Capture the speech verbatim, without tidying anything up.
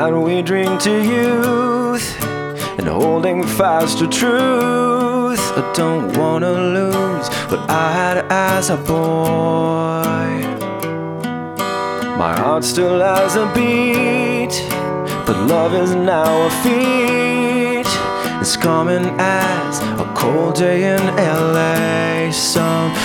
and we drink to youth, and holding fast to truth. I don't wanna lose what I had as a boy. My heart still has a beat, but love is now a feat. It's common as a cold day in L A. Some